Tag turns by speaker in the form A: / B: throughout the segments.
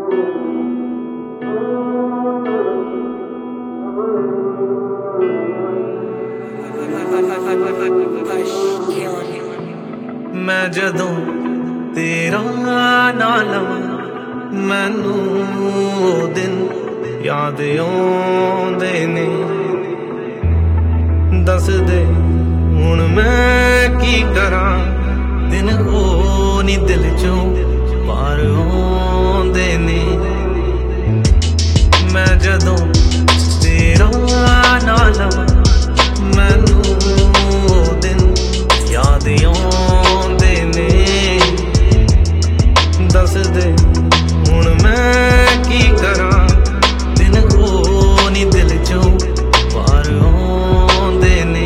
A: मैं जदों तेरा नाम लवां मैनू ओ दिन याद आउंदे ने। दस दे हुण मैं की करां दिन ओ नी दिल चों पार आउंदे ने। मैं जदों तेरा नाम लवां मैनू ओ दिन याद आउंदे ने। दस दे हुण मैं की करां दिन ओ नी दिल चों पार आउंदे ने।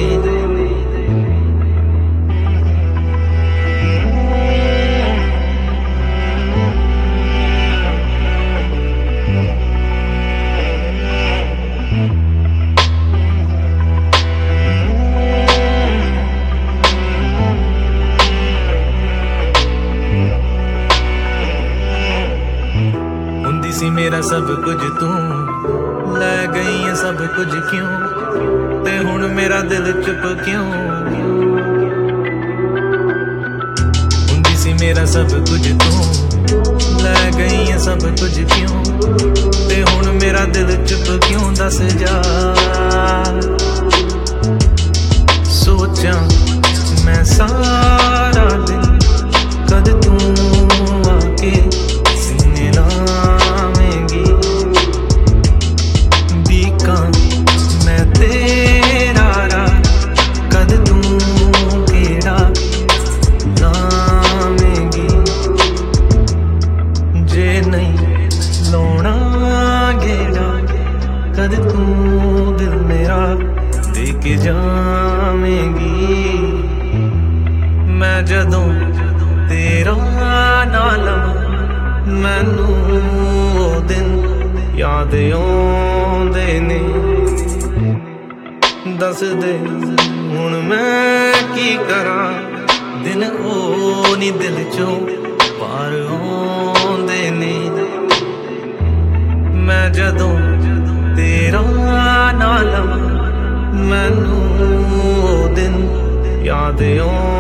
A: सी मेरा सब कुछ तू लै गई है सब कुछ क्यों ते हुण मेरा दिल चुप क्यों। हुंदी सी मेरा सब कुछ तू लै गई है सब कुछ क्यों ते हुण मेरा दिल चुप क्यों। दस जा सोचा मैं सारा दिन कद तू आके सीने ला कद तू दिल मेरा देके जावेंगी। मैं जदों तेरा नाम लवां मैनू ओ दिन याद आउंदे ने। दस दे हुण मैं की करां दिन ओ नी दिल चों पार आउंदे ने। मैं जदों तेरा नाम लवां मैनू ओ दिन याद आउंदे